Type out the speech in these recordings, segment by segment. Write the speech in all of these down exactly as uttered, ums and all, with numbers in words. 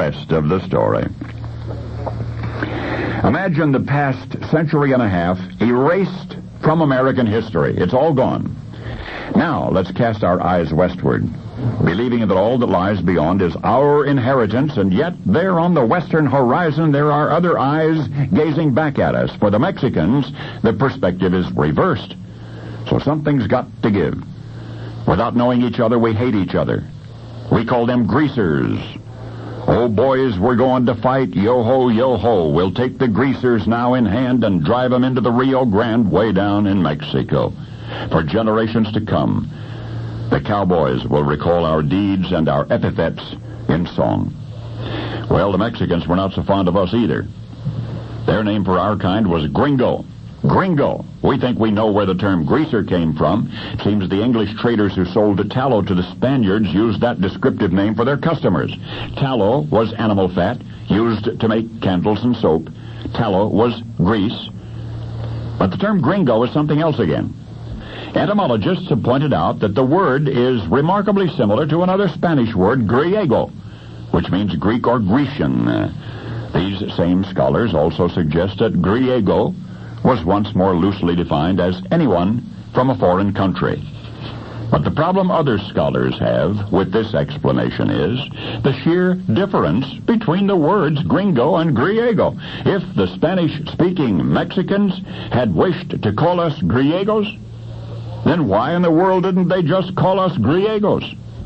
rest of the story. Imagine the past century and a half erased from American history. It's all gone. Now, let's cast our eyes westward, believing that all that lies beyond is our inheritance, and yet there on the western horizon there are other eyes gazing back at us. For the Mexicans, the perspective is reversed. So something's got to give. Without knowing each other, we hate each other. We call them greasers. Oh, boys, we're going to fight. Yo-ho, yo-ho. We'll take the greasers now in hand and drive them into the Rio Grande way down in Mexico. For generations to come, the cowboys will recall our deeds and our epithets in song. Well, the Mexicans were not so fond of us either. Their name for our kind was gringo. Gringo. We think we know where the term greaser came from. It seems the English traders who sold tallow to the Spaniards used that descriptive name for their customers. Tallow was animal fat used to make candles and soap. Tallow was grease. But the term gringo is something else again. Etymologists have pointed out that the word is remarkably similar to another Spanish word, griego, which means Greek or Grecian. Uh, these same scholars also suggest that griego was once more loosely defined as anyone from a foreign country. But the problem other scholars have with this explanation is the sheer difference between the words gringo and griego. If the Spanish-speaking Mexicans had wished to call us griegos, then why in the world didn't they just call us griegos?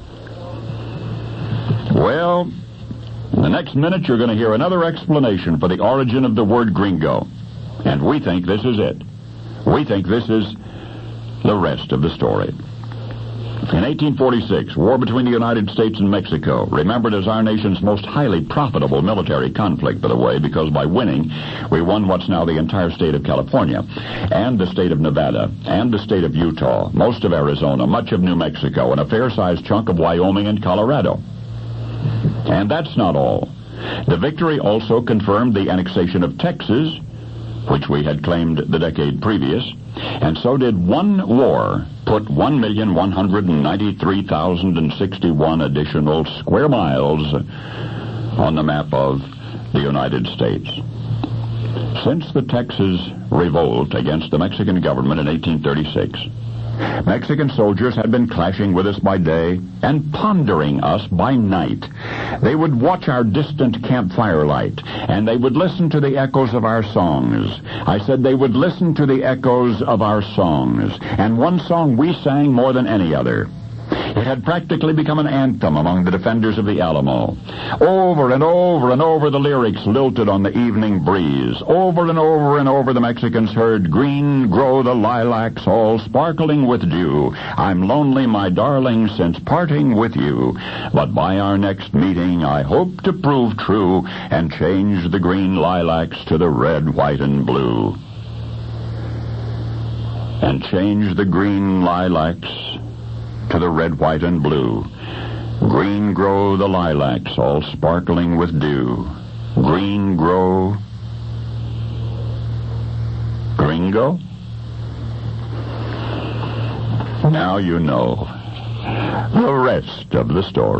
Well, in the next minute you're going to hear another explanation for the origin of the word gringo. And we think this is it. We think this is the rest of the story. In eighteen forty-six, war between the United States and Mexico, remembered as our nation's most highly profitable military conflict, by the way, because by winning, we won what's now the entire state of California, and the state of Nevada, and the state of Utah, most of Arizona, much of New Mexico, and a fair-sized chunk of Wyoming and Colorado. And that's not all. The victory also confirmed the annexation of Texas, which we had claimed the decade previous, and so did one war put one million one hundred ninety-three thousand sixty-one additional square miles on the map of the United States. Since the Texas revolt against the Mexican government in eighteen thirty-six, Mexican soldiers had been clashing with us by day and pondering us by night. They would watch our distant campfire light, and they would listen to the echoes of our songs. I said they would listen to the echoes of our songs, and one song we sang more than any other. It had practically become an anthem among the defenders of the Alamo. Over and over and over the lyrics lilted on the evening breeze. Over and over and over the Mexicans heard, "Green grow the lilacs, all sparkling with dew. I'm lonely, my darling, since parting with you. But by our next meeting I hope to prove true and change the green lilacs to the red, white, and blue. And change the green lilacs to the red, white, and blue. Green grow the lilacs, all sparkling with dew. Green grow... Gringo? Now you know the rest of the story.